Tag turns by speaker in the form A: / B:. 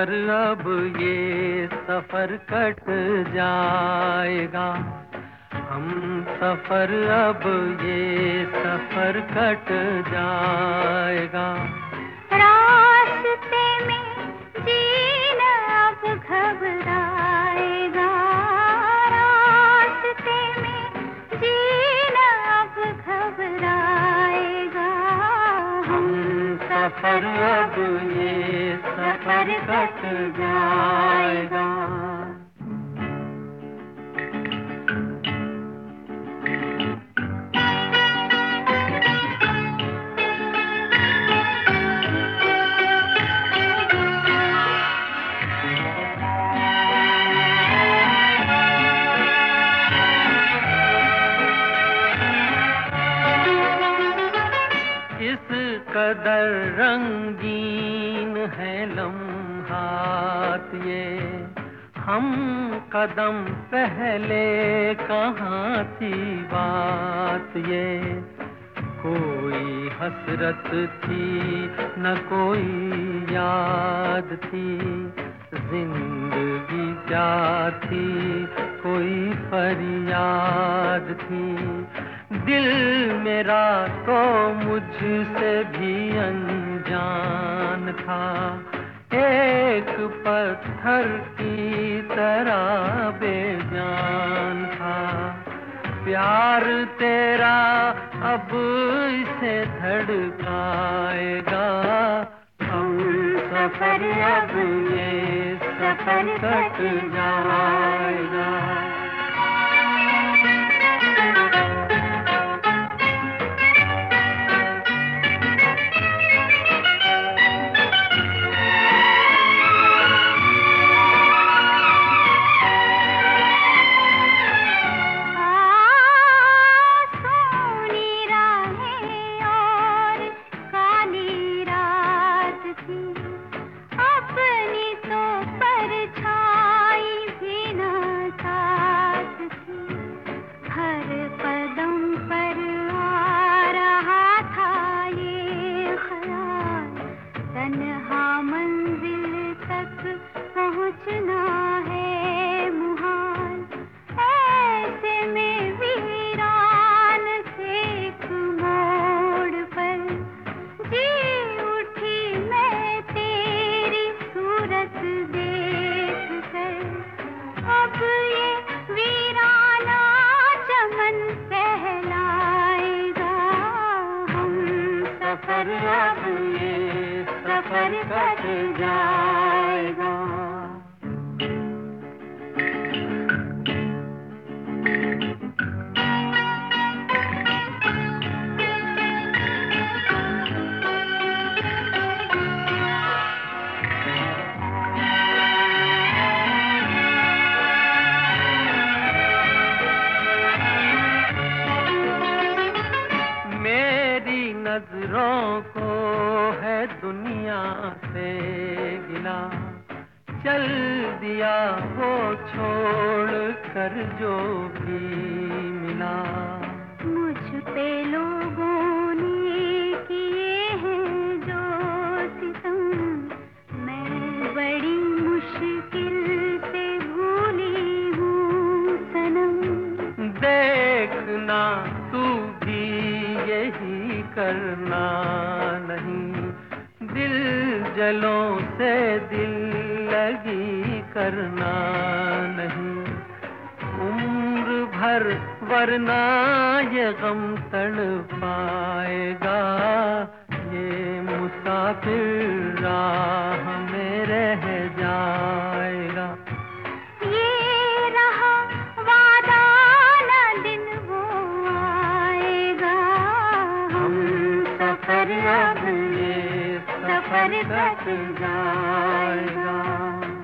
A: सफर अब ये सफर कट जाएगा। हम सफर अब ये सफर कट जाएगा।
B: रास्ते में जीना अब घबराएगा। रास्ते में जीना अब घबराएगा।
A: हम सफर अब ये सफर कट जाएगा। इस कदर रंगीन है लम्हात ये, हम कदम पहले कहाँ थी बात ये। कोई हसरत थी न कोई याद थी, जिंदगी क्या थी कोई फरियाद थी। दिल मेरा तो मुझसे भी अनजान था, एक पत्थर की तरह बेजान था। प्यार तेरा अब इसे धड़काएगा। हम सफर अब ये सफर कट जाएगा।
B: पहुँचना है मुहाल, ऐसे में वीरान से एक मोड़ पर जी उठी मैं तेरी सूरत देख कर। अब ये वीराना चमन कहलाएगा। हम सफर अब ये सफर कट जाएगा। मेरी नजरों को है दुनिया से गिला, चल दिया वो छोड़ कर जो भी मिला। मुझ पे लोगों ने किए हैं जो सितम, मैं बड़ी मुश्किल से भूली हूँ सनम।
A: देखना तू भी यही करना नहीं, दिल जलों से दिल लगी करना नहीं। उम्र भर वरना ये गम तड़पाएगा, ये मुसाफिर राह में रह जाएगा।
B: ये रहा वादा न दिन वो आएगा। हम सफर अब ये सफर कट जाएगा।